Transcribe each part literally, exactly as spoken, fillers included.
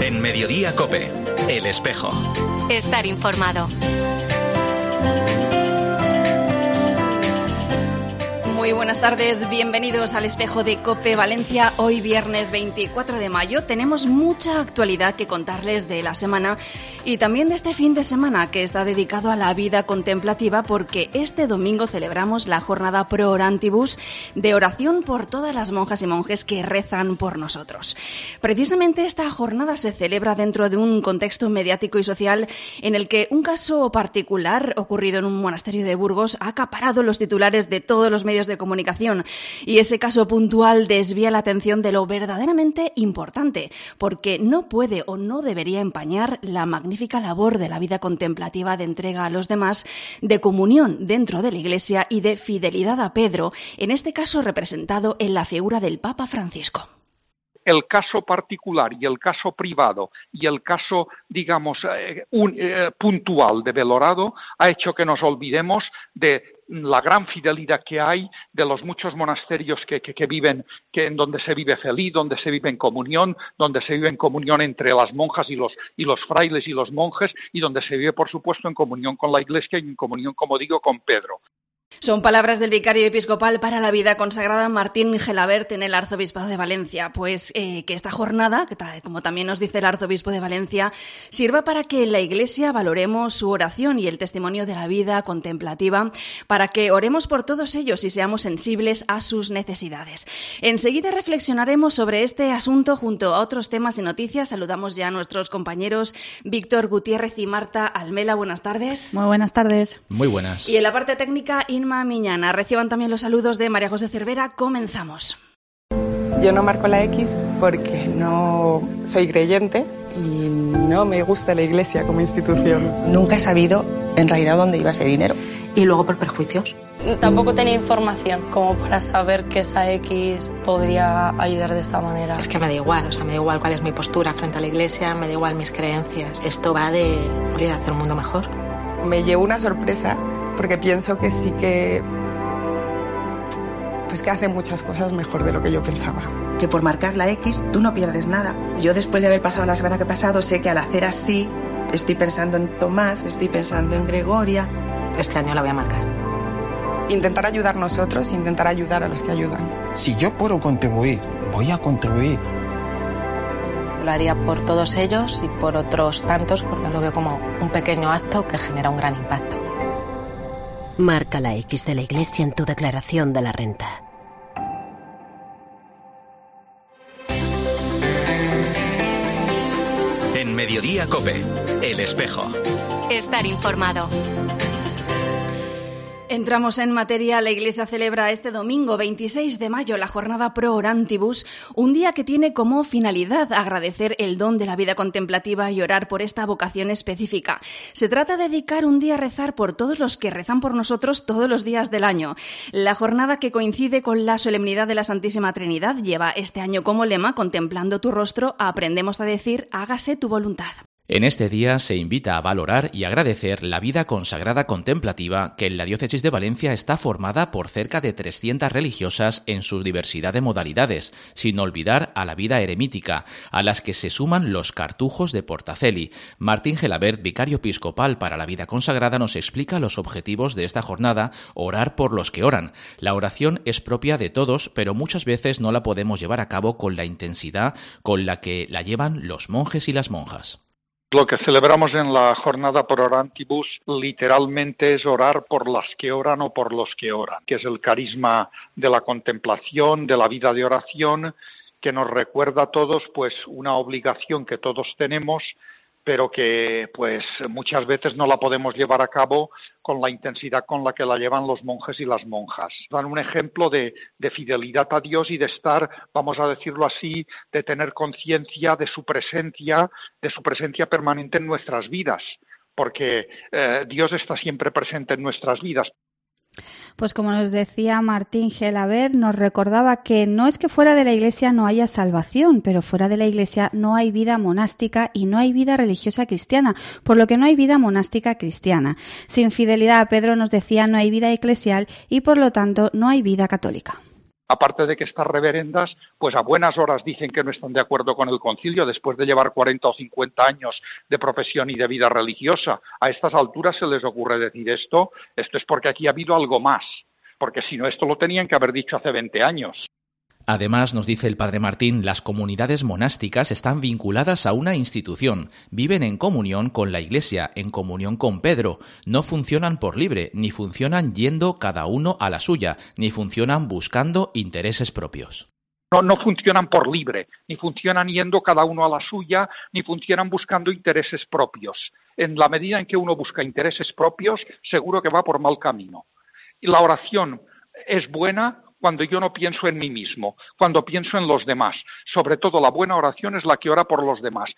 En Mediodía COPE, El Espejo. Estar informado. Muy buenas tardes, bienvenidos al Espejo de COPE Valencia. Hoy viernes veinticuatro de mayo tenemos mucha actualidad que contarles de la semana y también de este fin de semana que está dedicado a la vida contemplativa, porque este domingo celebramos la jornada Pro Orantibus de oración por todas las monjas y monjes que rezan por nosotros. Precisamente esta jornada se celebra dentro de un contexto mediático y social en el que un caso particular ocurrido en un monasterio de Burgos ha acaparado los titulares de todos los medios de comunicación, y ese caso puntual desvía la atención de lo verdaderamente importante, porque no puede o no debería empañar la magnífica labor de la vida contemplativa de entrega a los demás, de comunión dentro de la Iglesia y de fidelidad a Pedro, en este caso representado en la figura del Papa Francisco. El caso particular y el caso privado y el caso, digamos, eh, un, eh, puntual de Belorado ha hecho que nos olvidemos de la gran fidelidad que hay de los muchos monasterios que, que, que viven, que en donde se vive feliz, donde se vive en comunión, donde se vive en comunión entre las monjas y los, y los frailes y los monjes, y donde se vive, por supuesto, en comunión con la Iglesia y en comunión, como digo, con Pedro. Son palabras del vicario episcopal para la vida consagrada Martín Gelabert en el Arzobispado de Valencia. Pues eh, que esta jornada, que como también nos dice el Arzobispo de Valencia, sirva para que en la Iglesia valoremos su oración y el testimonio de la vida contemplativa, para que oremos por todos ellos y seamos sensibles a sus necesidades. Enseguida reflexionaremos sobre este asunto junto a otros temas y noticias. Saludamos ya a nuestros compañeros Víctor Gutiérrez y Marta Almela. Buenas tardes. Muy buenas tardes. Muy buenas. Y en la parte técnica, Inma Miñana. Reciban también los saludos de María José Cervera. Comenzamos. Yo no marco la X porque no soy creyente y no me gusta la Iglesia como institución. Nunca he sabido en realidad dónde iba ese dinero. Y luego por perjuicios. Tampoco tenía información como para saber que esa X podría ayudar de esta manera. Es que me da igual, o sea, me da igual cuál es mi postura frente a la Iglesia, me da igual mis creencias. Esto va de, de hacer un mundo mejor. Me llevo una sorpresa porque pienso que sí que pues que hace muchas cosas mejor de lo que yo pensaba. Que por marcar la X tú no pierdes nada. Yo, después de haber pasado la semana que ha pasado, sé que al hacer así estoy pensando en Tomás, estoy pensando en Gregoria. Este año la voy a marcar. Intentar ayudar nosotros, intentar ayudar a los que ayudan. Si yo puedo contribuir, voy a contribuir. Lo haría por todos ellos y por otros tantos, porque lo veo como un pequeño acto que genera un gran impacto. Marca la X de la Iglesia en tu declaración de la renta. En Mediodía COPE, El Espejo. Estar informado. Entramos en materia. La Iglesia celebra este domingo veintiséis de mayo la jornada Pro Orantibus, un día que tiene como finalidad agradecer el don de la vida contemplativa y orar por esta vocación específica. Se trata de dedicar un día a rezar por todos los que rezan por nosotros todos los días del año. La jornada, que coincide con la solemnidad de la Santísima Trinidad, lleva este año como lema: contemplando tu rostro, aprendemos a decir, hágase tu voluntad. En este día se invita a valorar y agradecer la vida consagrada contemplativa, que en la diócesis de Valencia está formada por cerca de trescientas religiosas en su diversidad de modalidades, sin olvidar a la vida eremítica, a las que se suman los cartujos de Portaceli. Martín Gelabert, vicario episcopal para la vida consagrada, nos explica los objetivos de esta jornada: orar por los que oran. La oración es propia de todos, pero muchas veces no la podemos llevar a cabo con la intensidad con la que la llevan los monjes y las monjas. Lo que celebramos en la jornada Pro Orantibus literalmente es orar por las que oran o por los que oran, que es el carisma de la contemplación, de la vida de oración, que nos recuerda a todos pues una obligación que todos tenemos, pero que pues muchas veces no la podemos llevar a cabo con la intensidad con la que la llevan los monjes y las monjas. Dan un ejemplo de, de fidelidad a Dios y de estar, vamos a decirlo así, de tener conciencia de su presencia, de su presencia permanente en nuestras vidas, porque eh, Dios está siempre presente en nuestras vidas. Pues como nos decía Martín Gelabert, nos recordaba que no es que fuera de la Iglesia no haya salvación, pero fuera de la Iglesia no hay vida monástica y no hay vida religiosa cristiana, por lo que no hay vida monástica cristiana. Sin fidelidad a Pedro, nos decía, no hay vida eclesial y por lo tanto no hay vida católica. Aparte de que estas reverendas, pues a buenas horas dicen que no están de acuerdo con el concilio después de llevar cuarenta o cincuenta años de profesión y de vida religiosa. A estas alturas se les ocurre decir esto, esto es porque aquí ha habido algo más, porque si no esto lo tenían que haber dicho hace veinte años. Además, nos dice el padre Martín, las comunidades monásticas están vinculadas a una institución, viven en comunión con la Iglesia, en comunión con Pedro, no funcionan por libre, ni funcionan yendo cada uno a la suya, ni funcionan buscando intereses propios. No, no funcionan por libre, ni funcionan yendo cada uno a la suya, ni funcionan buscando intereses propios. En la medida en que uno busca intereses propios, seguro que va por mal camino. Y la oración es buena cuando yo no pienso en mí mismo, cuando pienso en los demás. Sobre todo la buena oración es la que ora por los demás.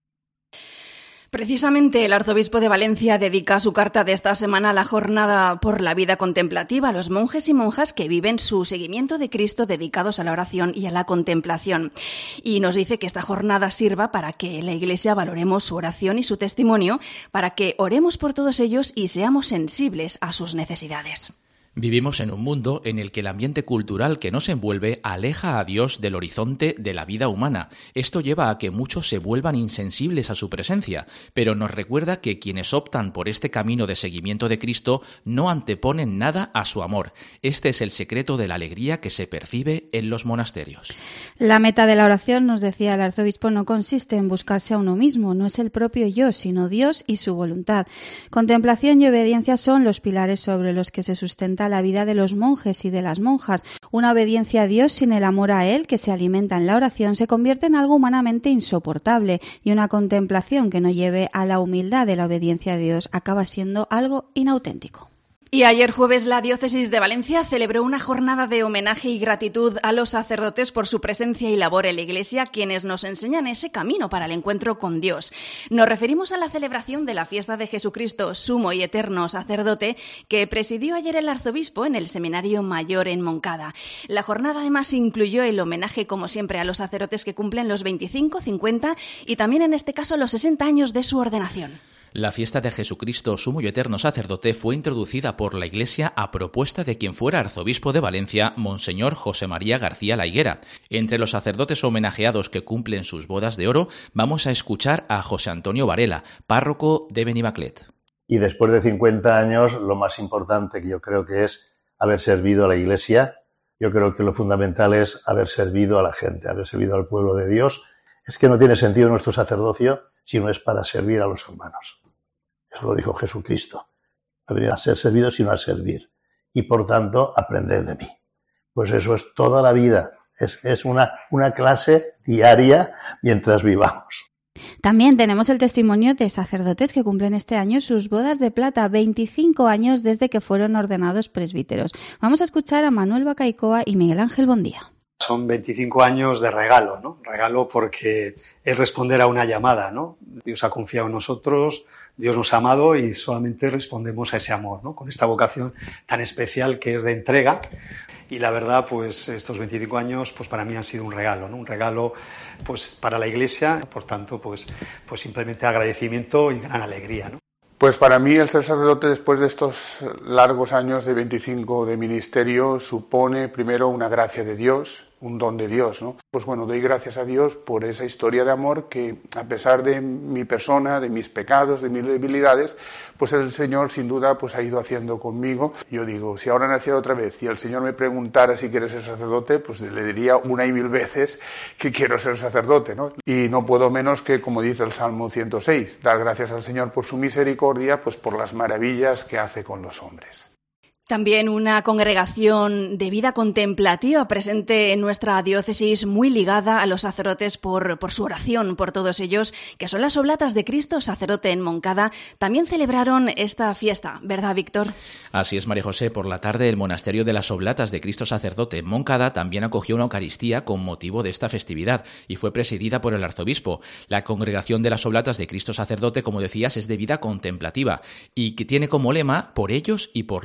Precisamente el arzobispo de Valencia dedica su carta de esta semana a la jornada por la vida contemplativa a los monjes y monjas que viven su seguimiento de Cristo dedicados a la oración y a la contemplación. Y nos dice que esta jornada sirva para que la Iglesia valoremos su oración y su testimonio, para que oremos por todos ellos y seamos sensibles a sus necesidades. Vivimos en un mundo en el que el ambiente cultural que nos envuelve aleja a Dios del horizonte de la vida humana. Esto lleva a que muchos se vuelvan insensibles a su presencia, pero nos recuerda que quienes optan por este camino de seguimiento de Cristo no anteponen nada a su amor. Este es el secreto de la alegría que se percibe en los monasterios. La meta de la oración, nos decía el arzobispo, no consiste en buscarse a uno mismo, no es el propio yo, sino Dios y su voluntad. Contemplación y obediencia son los pilares sobre los que se sustenta la vida de los monjes y de las monjas. Una obediencia a Dios sin el amor a Él, que se alimenta en la oración, se convierte en algo humanamente insoportable, y una contemplación que no lleve a la humildad de la obediencia a Dios acaba siendo algo inauténtico. Y ayer jueves la Diócesis de Valencia celebró una jornada de homenaje y gratitud a los sacerdotes por su presencia y labor en la Iglesia, quienes nos enseñan ese camino para el encuentro con Dios. Nos referimos a la celebración de la fiesta de Jesucristo, sumo y eterno sacerdote, que presidió ayer el arzobispo en el Seminario Mayor en Moncada. La jornada además incluyó el homenaje, como siempre, a los sacerdotes que cumplen los veinticinco, cincuenta y también en este caso los sesenta años de su ordenación. La fiesta de Jesucristo, sumo y eterno sacerdote, fue introducida por la Iglesia a propuesta de quien fuera arzobispo de Valencia, Monseñor José María García La Higuera. Entre los sacerdotes homenajeados que cumplen sus bodas de oro, vamos a escuchar a José Antonio Varela, párroco de Benimaclet. Y después de cincuenta años, lo más importante que yo creo que es haber servido a la Iglesia. Yo creo que lo fundamental es haber servido a la gente, haber servido al pueblo de Dios. Es que no tiene sentido nuestro sacerdocio si no es para servir a los hermanos. Eso lo dijo Jesucristo. No venía a ser servido, sino a servir. Y por tanto, aprended de mí. Pues eso es toda la vida. Es, es una, una clase diaria mientras vivamos. También tenemos el testimonio de sacerdotes que cumplen este año sus bodas de plata, veinticinco años desde que fueron ordenados presbíteros. Vamos a escuchar a Manuel Bacaicoa y Miguel Ángel Bondía. Son veinticinco años de regalo, ¿no? Regalo porque es responder a una llamada, ¿no? Dios ha confiado en nosotros, Dios nos ha amado y solamente respondemos a ese amor, ¿no? Con esta vocación tan especial que es de entrega. Y la verdad, pues estos veinticinco años, pues para mí han sido un regalo, ¿no? Un regalo, pues para la Iglesia, por tanto, pues, pues simplemente agradecimiento y gran alegría, ¿no? Pues para mí el ser sacerdote después de estos largos años de veinticinco de ministerio supone primero una gracia de Dios, un don de Dios, ¿no? Pues bueno, doy gracias a Dios por esa historia de amor que, a pesar de mi persona, de mis pecados, de mis debilidades, pues el Señor sin duda pues ha ido haciendo conmigo. Yo digo, si ahora naciera otra vez y el Señor me preguntara si quiere ser sacerdote, pues le diría una y mil veces que quiero ser sacerdote, ¿no? Y no puedo menos que, como dice el Salmo ciento seis, dar gracias al Señor por su misericordia, pues por las maravillas que hace con los hombres. También una congregación de vida contemplativa presente en nuestra diócesis, muy ligada a los sacerdotes por, por su oración, por todos ellos, que son las Oblatas de Cristo Sacerdote en Moncada. También celebraron esta fiesta, ¿verdad, Víctor? Así es, María José. Por la tarde, el Monasterio de las Oblatas de Cristo Sacerdote en Moncada también acogió una Eucaristía con motivo de esta festividad y fue presidida por el arzobispo. La congregación de las Oblatas de Cristo Sacerdote, como decías, es de vida contemplativa y que tiene como lema por ellos y por la Iglesia.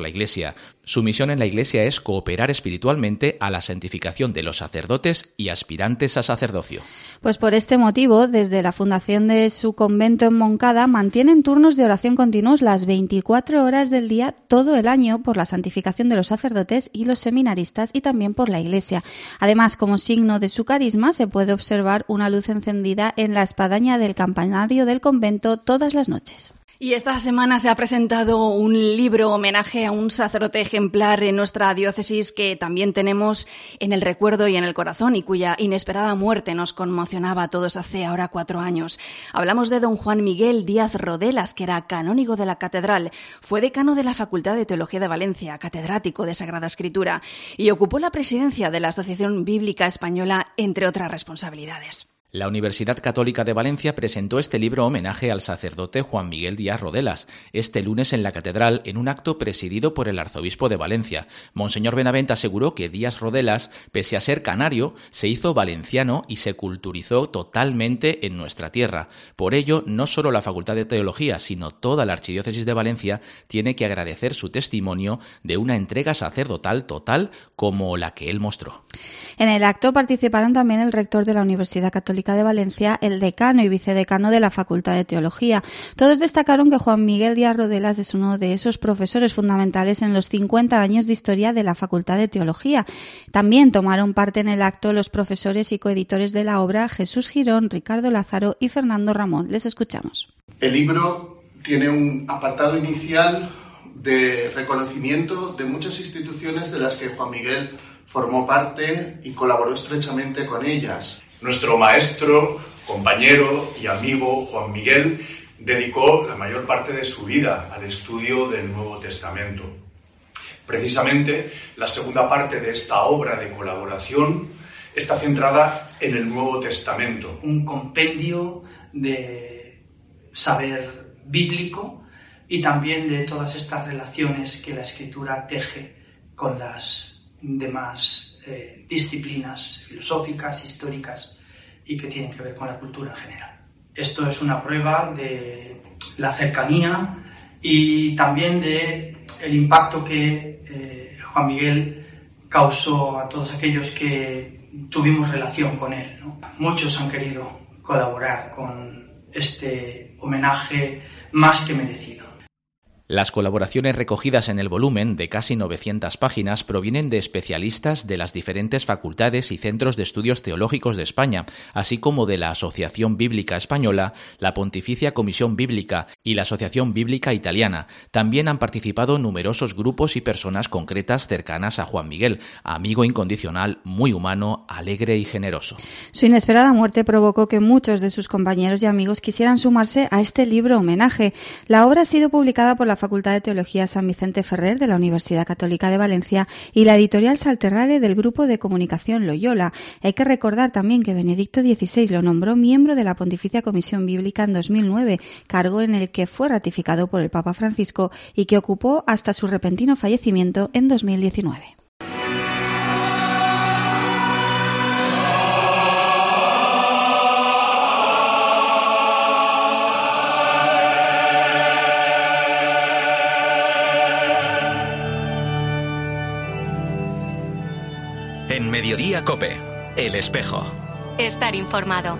Iglesia. Su misión en la Iglesia es cooperar espiritualmente a la santificación de los sacerdotes y aspirantes a sacerdocio. Pues por este motivo, desde la fundación de su convento en Moncada, mantienen turnos de oración continuos las veinticuatro horas del día todo el año por la santificación de los sacerdotes y los seminaristas y también por la Iglesia. Además, como signo de su carisma, se puede observar una luz encendida en la espadaña del campanario del convento todas las noches. Y esta semana se ha presentado un libro homenaje a un sacerdote ejemplar en nuestra diócesis que también tenemos en el recuerdo y en el corazón y cuya inesperada muerte nos conmocionaba a todos hace ahora cuatro años. Hablamos de don Juan Miguel Díaz Rodelas, que era canónigo de la catedral, fue decano de la Facultad de Teología de Valencia, catedrático de Sagrada Escritura y ocupó la presidencia de la Asociación Bíblica Española, entre otras responsabilidades. La Universidad Católica de Valencia presentó este libro homenaje al sacerdote Juan Miguel Díaz Rodelas este lunes en la catedral en un acto presidido por el arzobispo de Valencia. Monseñor Benavent aseguró que Díaz Rodelas, pese a ser canario, se hizo valenciano y se culturizó totalmente en nuestra tierra. Por ello, no solo la Facultad de Teología, sino toda la Archidiócesis de Valencia tiene que agradecer su testimonio de una entrega sacerdotal total como la que él mostró. En el acto participaron también el rector de la Universidad Católica de Valencia, el decano y vicedecano de la Facultad de Teología. Todos destacaron que Juan Miguel Díaz Rodelas es uno de esos profesores fundamentales en los cincuenta años de historia de la Facultad de Teología. También tomaron parte en el acto los profesores y coeditores de la obra Jesús Girón, Ricardo Lázaro y Fernando Ramón. Les escuchamos. El libro tiene un apartado inicial de reconocimiento de muchas instituciones de las que Juan Miguel formó parte y colaboró estrechamente con ellas. Nuestro maestro, compañero y amigo Juan Miguel dedicó la mayor parte de su vida al estudio del Nuevo Testamento. Precisamente, la segunda parte de esta obra de colaboración está centrada en el Nuevo Testamento. Un compendio de saber bíblico y también de todas estas relaciones que la Escritura teje con las demás eh, disciplinas filosóficas, históricas y que tienen que ver con la cultura en general. Esto es una prueba de la cercanía y también de el impacto que eh, Juan Miguel causó a todos aquellos que tuvimos relación con él, ¿no? Muchos han querido colaborar con este homenaje más que merecido. Las colaboraciones recogidas en el volumen, de casi novecientas páginas, provienen de especialistas de las diferentes facultades y centros de estudios teológicos de España, así como de la Asociación Bíblica Española, la Pontificia Comisión Bíblica y la Asociación Bíblica Italiana. También han participado numerosos grupos y personas concretas cercanas a Juan Miguel, amigo incondicional, muy humano, alegre y generoso. Su inesperada muerte provocó que muchos de sus compañeros y amigos quisieran sumarse a este libro homenaje. La obra ha sido publicada por la Facultad de Teología San Vicente Ferrer de la Universidad Católica de Valencia y la editorial Salterrare del Grupo de Comunicación Loyola. Hay que recordar también que Benedicto dieciséis lo nombró miembro de la Pontificia Comisión Bíblica en dos mil nueve, cargo en el que fue ratificado por el Papa Francisco y que ocupó hasta su repentino fallecimiento en dos mil diecinueve. En Mediodía COPE, El Espejo. Estar informado.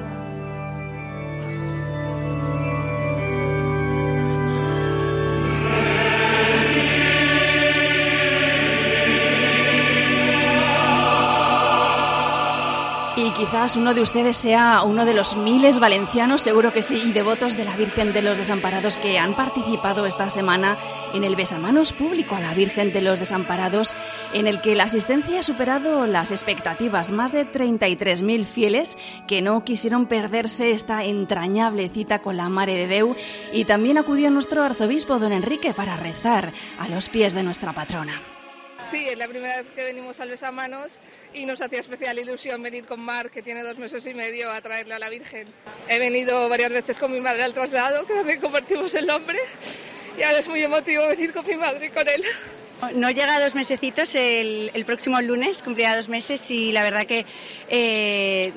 Y quizás uno de ustedes sea uno de los miles valencianos, seguro que sí, y devotos de la Virgen de los Desamparados que han participado esta semana en el besamanos público a la Virgen de los Desamparados, en el que la asistencia ha superado las expectativas. Más de treinta y tres mil fieles que no quisieron perderse esta entrañable cita con la Mare de Déu, y también acudió nuestro arzobispo don Enrique para rezar a los pies de nuestra patrona. Sí, es la primera vez que venimos al besamanos y nos hacía especial ilusión venir con Mar, que tiene dos meses y medio, a traerle a la Virgen. He venido varias veces con mi madre al traslado, que también compartimos el nombre, y ahora es muy emotivo venir con mi madre y con él. No llega a dos mesecitos, el, el próximo lunes cumplirá dos meses y la verdad que eh,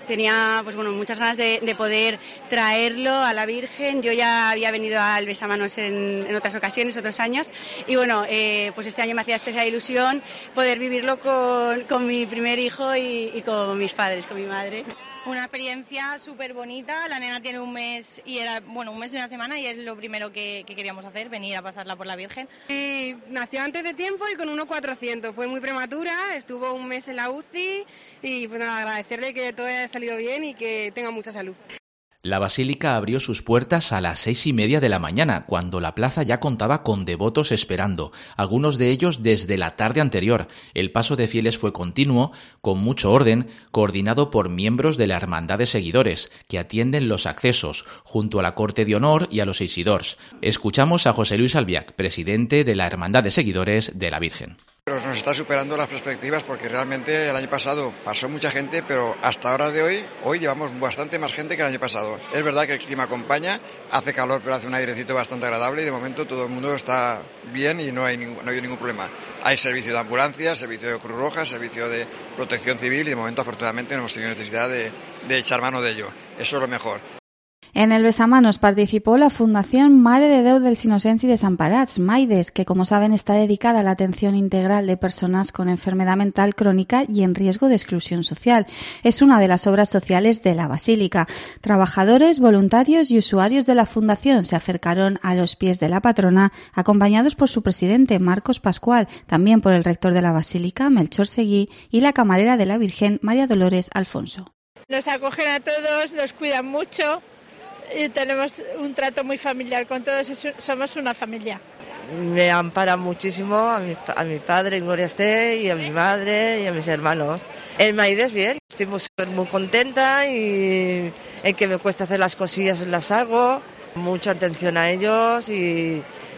tenía pues bueno, muchas ganas de, de poder traerlo a la Virgen. Yo ya había venido al besamanos en, en otras ocasiones, otros años, y bueno, eh, pues este año me hacía especial ilusión poder vivirlo con, con mi primer hijo y, y con mis padres, con mi madre. Una experiencia súper bonita. La nena tiene un mes y era, bueno, un mes y una semana, y es lo primero que, que queríamos hacer, venir a pasarla por la Virgen. Y nació antes de tiempo y con uno cuatrocientos. Fue muy prematura, estuvo un mes en la U C I y pues nada, agradecerle que todo haya salido bien y que tenga mucha salud. La basílica abrió sus puertas a las seis y media de la mañana, cuando la plaza ya contaba con devotos esperando, algunos de ellos desde la tarde anterior. El paso de fieles fue continuo, con mucho orden, coordinado por miembros de la Hermandad de Seguidores, que atienden los accesos, junto a la Corte de Honor y a los Isidors. Escuchamos a José Luis Albiac, presidente de la Hermandad de Seguidores de la Virgen. Pero nos está superando las perspectivas, porque realmente el año pasado pasó mucha gente, pero hasta ahora de hoy, hoy llevamos bastante más gente que el año pasado. Es verdad que el clima acompaña, hace calor pero hace un airecito bastante agradable y de momento todo el mundo está bien y no hay ningún, no hay ningún problema. Hay servicio de ambulancia, servicio de Cruz Roja, servicio de protección civil y de momento afortunadamente no hemos tenido necesidad de, de echar mano de ello. Eso es lo mejor. En el besamanos participó la Fundación Mare de Déu dels Innocents i Desemparats, Maides, que como saben está dedicada a la atención integral de personas con enfermedad mental crónica y en riesgo de exclusión social. Es una de las obras sociales de la Basílica. Trabajadores, voluntarios y usuarios de la Fundación se acercaron a los pies de la patrona, acompañados por su presidente, Marcos Pascual, también por el rector de la Basílica, Melchor Seguí, y la camarera de la Virgen, María Dolores Alfonso. Nos acogen a todos, nos cuidan mucho y tenemos un trato muy familiar con todos, somos una familia. Me amparan muchísimo a mi, a mi padre, Gloria esté, y a mi madre y a mis hermanos. El Maides bien, estoy muy, muy contenta y el que me cuesta hacer las cosillas las hago, mucha atención a ellos y,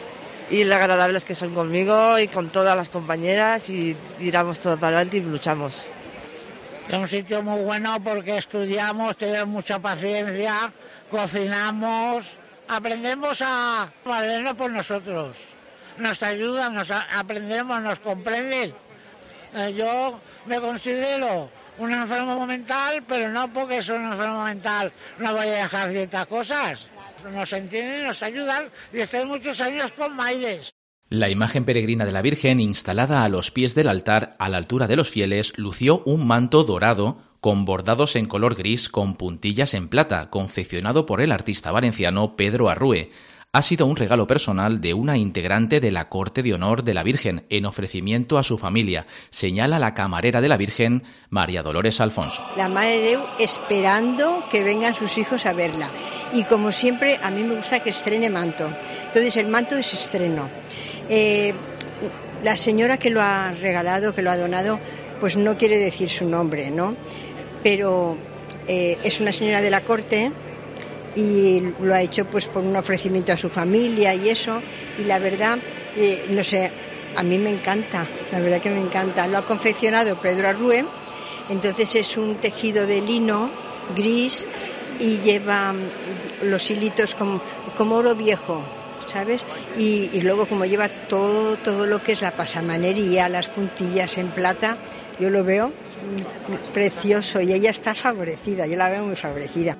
y lo agradables que son conmigo y con todas las compañeras y tiramos todo para adelante y luchamos. Es un sitio muy bueno porque estudiamos, tenemos mucha paciencia, cocinamos, aprendemos a valernos por nosotros. Nos ayudan, nos a, aprendemos, nos comprenden. Eh, yo me considero un enfermo mental, pero no porque soy un enfermo mental no voy a dejar ciertas cosas. Nos entienden, nos ayudan y estoy muchos años con Maides. La imagen peregrina de la Virgen, instalada a los pies del altar, a la altura de los fieles, lució un manto dorado con bordados en color gris con puntillas en plata, confeccionado por el artista valenciano Pedro Arrue. Ha sido un regalo personal de una integrante de la Corte de Honor de la Virgen, en ofrecimiento a su familia, señala la camarera de la Virgen, María Dolores Alfonso. La Mare de Déu esperando que vengan sus hijos a verla. Y como siempre, a mí me gusta que estrene manto. Entonces el manto es estreno. Eh, la señora que lo ha regalado, que lo ha donado, pues no quiere decir su nombre, ¿no? Pero eh, es una señora de la corte y lo ha hecho pues por un ofrecimiento a su familia y eso, y la verdad, eh, no sé, a mí me encanta, la verdad que me encanta. Lo ha confeccionado Pedro Arrue, entonces es un tejido de lino gris y lleva los hilitos como, como oro viejo, ¿sabes? Y, y luego como lleva todo, todo lo que es la pasamanería, las puntillas en plata, yo lo veo precioso y ella está favorecida, yo la veo muy favorecida.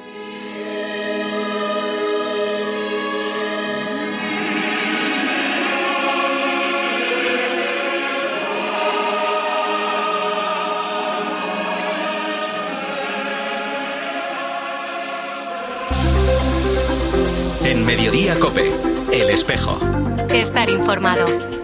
En Mediodía COPE, El Espejo. Estar informado.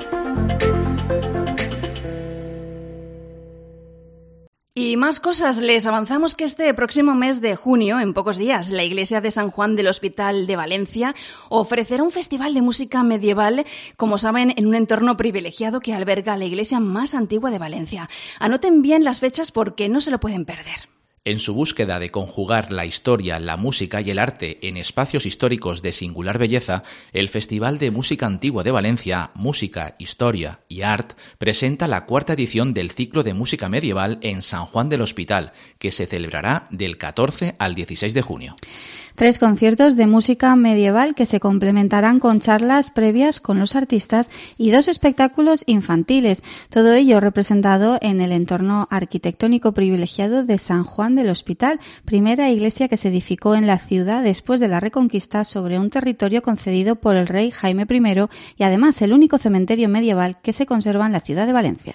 Y más cosas, les avanzamos que este próximo mes de junio, en pocos días, la Iglesia de San Juan del Hospital de Valencia ofrecerá un festival de música medieval, como saben, en un entorno privilegiado que alberga la iglesia más antigua de Valencia. Anoten bien las fechas porque no se lo pueden perder. En su búsqueda de conjugar la historia, la música y el arte en espacios históricos de singular belleza, el Festival de Música Antigua de Valencia, Música, Historia y Art, presenta la cuarta edición del ciclo de música medieval en San Juan del Hospital, que se celebrará del catorce al dieciséis de junio. Tres conciertos de música medieval que se complementarán con charlas previas con los artistas y dos espectáculos infantiles. Todo ello representado en el entorno arquitectónico privilegiado de San Juan del Hospital, primera iglesia que se edificó en la ciudad después de la Reconquista sobre un territorio concedido por el rey Jaime primero y además el único cementerio medieval que se conserva en la ciudad de Valencia.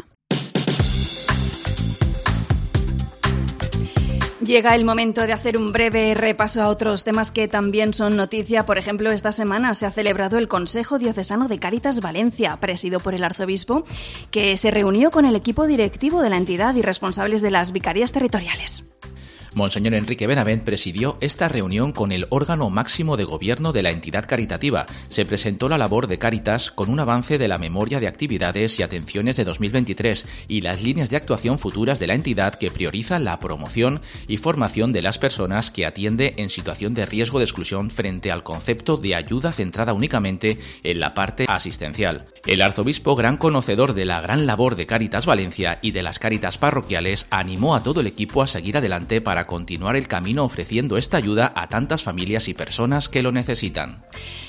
Llega el momento de hacer un breve repaso a otros temas que también son noticia. Por ejemplo, esta semana se ha celebrado el Consejo Diocesano de Cáritas Valencia, presidido por el arzobispo, que se reunió con el equipo directivo de la entidad y responsables de las vicarías territoriales. Monseñor Enrique Benavent presidió esta reunión con el órgano máximo de gobierno de la entidad caritativa. Se presentó la labor de Cáritas con un avance de la memoria de actividades y atenciones de dos mil veintitrés y las líneas de actuación futuras de la entidad que prioriza la promoción y formación de las personas que atiende en situación de riesgo de exclusión frente al concepto de ayuda centrada únicamente en la parte asistencial. El arzobispo, gran conocedor de la gran labor de Cáritas Valencia y de las Cáritas parroquiales, animó a todo el equipo a seguir adelante para continuar el camino ofreciendo esta ayuda a tantas familias y personas que lo necesitan.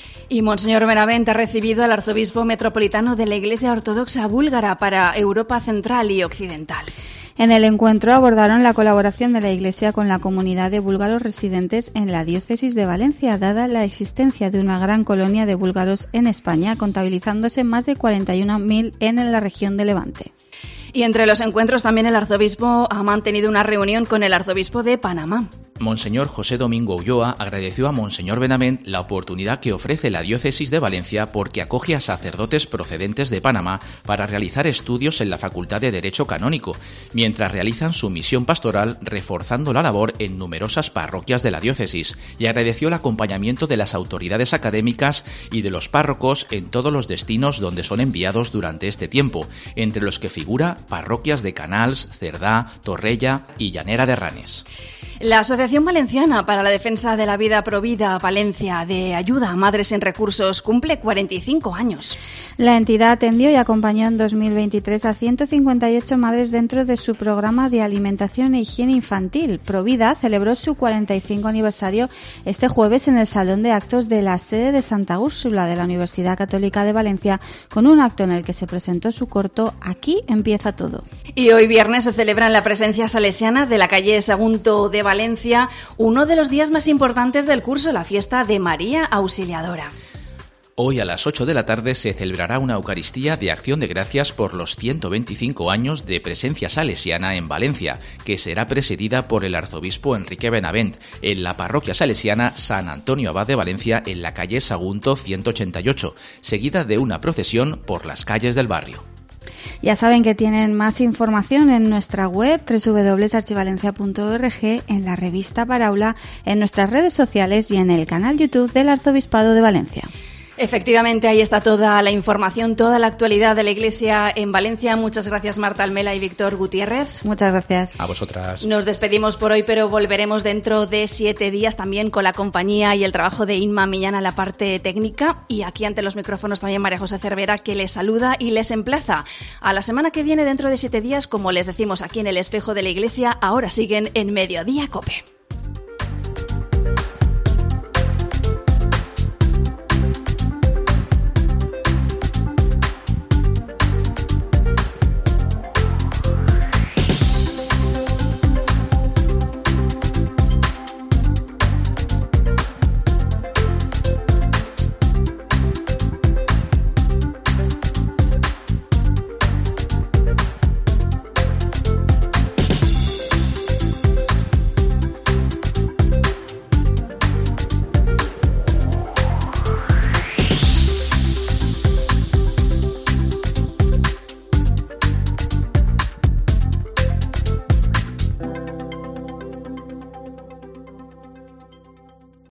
Y Monseñor Benavent ha recibido al arzobispo metropolitano de la Iglesia Ortodoxa Búlgara para Europa Central y Occidental. En el encuentro abordaron la colaboración de la Iglesia con la comunidad de búlgaros residentes en la diócesis de Valencia, dada la existencia de una gran colonia de búlgaros en España, contabilizándose más de cuarenta y un mil en la región de Levante. Y entre los encuentros también el arzobispo ha mantenido una reunión con el arzobispo de Panamá. Monseñor José Domingo Ulloa agradeció a Monseñor Benavent la oportunidad que ofrece la diócesis de Valencia porque acoge a sacerdotes procedentes de Panamá para realizar estudios en la Facultad de Derecho Canónico, mientras realizan su misión pastoral reforzando la labor en numerosas parroquias de la diócesis, y agradeció el acompañamiento de las autoridades académicas y de los párrocos en todos los destinos donde son enviados durante este tiempo, entre los que figura parroquias de Canals, Cerdá, Torrella y Llanera de Ranes. La Asociación Valenciana para la Defensa de la Vida Provida Valencia de Ayuda a Madres sin Recursos cumple cuarenta y cinco años. La entidad atendió y acompañó en dos mil veintitrés a ciento cincuenta y ocho madres dentro de su programa de alimentación e higiene infantil. Provida celebró su cuarenta y cinco aniversario este jueves en el Salón de Actos de la sede de Santa Úrsula de la Universidad Católica de Valencia, con un acto en el que se presentó su corto Aquí empieza todo. Y hoy viernes se celebra en la presencia salesiana de la calle Sagunto de Valencia Valencia, uno de los días más importantes del curso, la fiesta de María Auxiliadora. Hoy a las ocho de la tarde se celebrará una Eucaristía de Acción de Gracias por los ciento veinticinco años de presencia salesiana en Valencia, que será presidida por el arzobispo Enrique Benavent en la parroquia salesiana San Antonio Abad de Valencia en la calle Sagunto ciento ochenta y ocho, seguida de una procesión por las calles del barrio. Ya saben que tienen más información en nuestra web doble u doble u doble u punto archivalencia punto org, en la revista Paraula, en nuestras redes sociales y en el canal YouTube del Arzobispado de Valencia. Efectivamente, ahí está toda la información, toda la actualidad de la Iglesia en Valencia. Muchas gracias, Marta Almela y Víctor Gutiérrez. Muchas gracias. A vosotras. Nos despedimos por hoy, pero volveremos dentro de siete días también con la compañía y el trabajo de Inma Millán a la parte técnica. Y aquí ante los micrófonos también María José Cervera, que les saluda y les emplaza a la semana que viene dentro de siete días, como les decimos aquí en el Espejo de la Iglesia. Ahora siguen en Mediodía COPE.